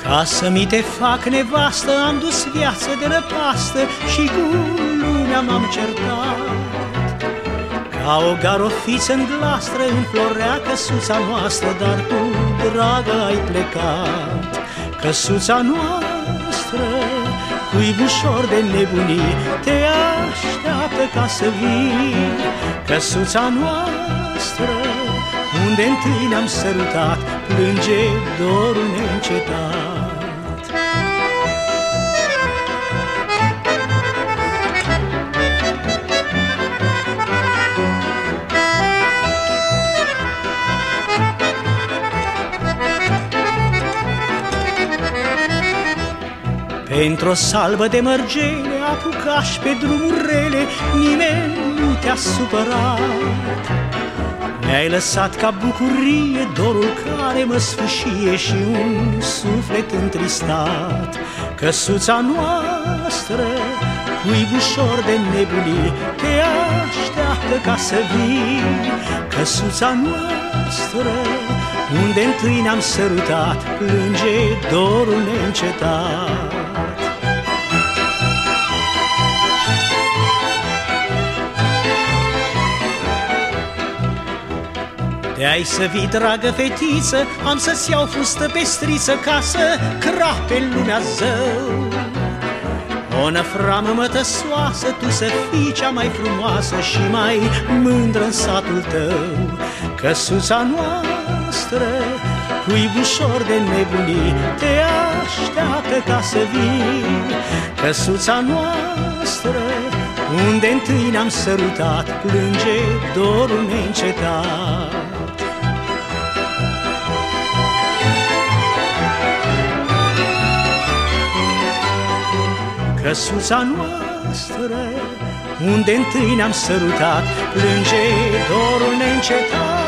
Ca să mi te fac nevastă, am dus viață de năpastă și cu lumea m-am certat. Ca o garofiță în glastră înflorea căsuța noastră, dar tu, dragă, ai plecat. Căsuța noastră, cuibușor de nebunii, te așteaptă ca să vii. Căsuța noastră, unde întâi ne-am sărutat, plânge dorul neîncetat. Pentru o salbă de mărgele apucași pe drumuri rele, nimeni nu te-a supărat. Mi-ai lăsat ca bucurie dorul care mă sfâșie și un suflet întristat. Căsuța noastră, cuibușor de nebunii, te așteaptă ca să vii. Căsuța noastră, unde întâi ne-am sărutat, plânge dorul neîncetat. De-ai să vii, dragă fetiță, am să-ți iau fustă pestriță ca să crape lumea zău. O năframă mătăsoasă, tu să fii cea mai frumoasă și mai mândră în satul tău. Căsuța noastră, cuibușor de nebunii, te așteaptă ca să vii. Căsuța noastră, unde întâi ne-am sărutat, plânge dorul neîncetat. Căsuța noastră, unde întâi ne-am sărutat, plânge dorul neîncetat.